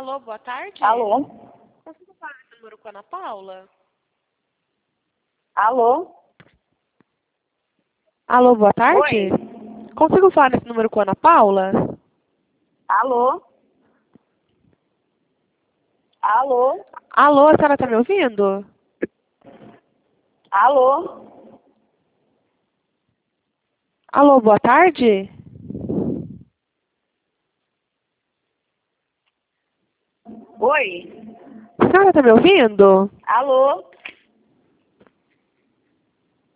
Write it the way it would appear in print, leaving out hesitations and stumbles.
Alô, boa tarde. Alô? Consigo falar esse número com a Ana Paula? Alô? Alô, boa tarde. Oi? Consigo falar nesse número com a Ana Paula? Alô? Alô? Alô, a senhora tá me ouvindo? Alô? Alô, boa tarde. Oi? A senhora tá me ouvindo? Alô?